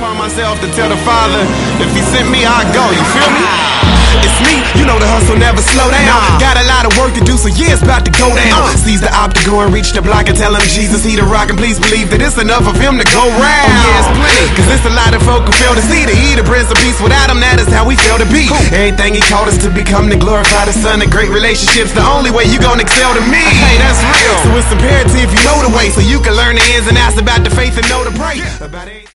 upon myself to tell the Father, if He sent me, I'll go, you feel me? It's me, you know the hustle never slow down. Got a lot of work to do, so yeah, it's about to go down. Seize the op to go and reach the block and tell him Jesus, He the rock, and please believe that it's enough of Him to go round. Oh yeah, it's plenty, cause it's a lot of folk who fail to see that He the Prince of Peace. Without Him, that is how we fail to be. Everything He called us to become, to glorify the Son, and great relationships, the only way you gon' excel to me. Hey, that's real. So it's imperative you know the way, so you can learn the ins and outs about the faith and know to pray.